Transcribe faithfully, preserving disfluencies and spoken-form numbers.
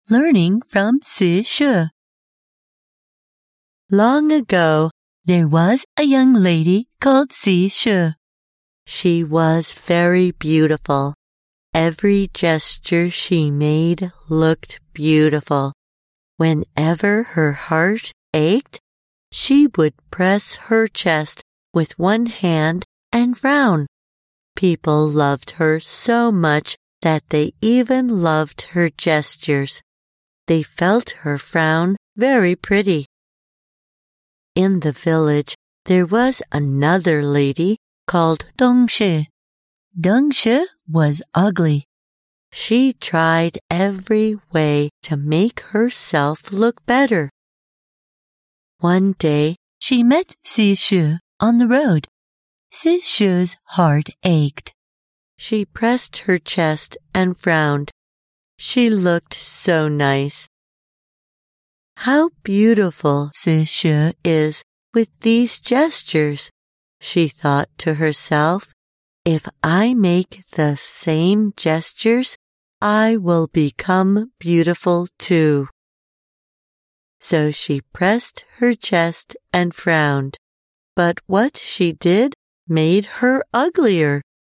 Learning from Si She. Long ago, there was a young lady called Si She. She was very beautiful. Every gesture she made looked beautiful. Whenever her heart ached, she would press her chest with one hand and frown. People loved her so much that they even loved her gestures. They felt her frown very pretty. In the village, there was another lady called Deng Shi. Deng Shi was ugly. She tried every way to make herself look better. One day, she met Si She on the road. Si She's heart ached. She pressed her chest and frowned. She looked so nice. How beautiful Si She is with these gestures, she thought to herself. If I make the same gestures, I will become beautiful too. So she pressed her chest and frowned. But what she did made her uglier.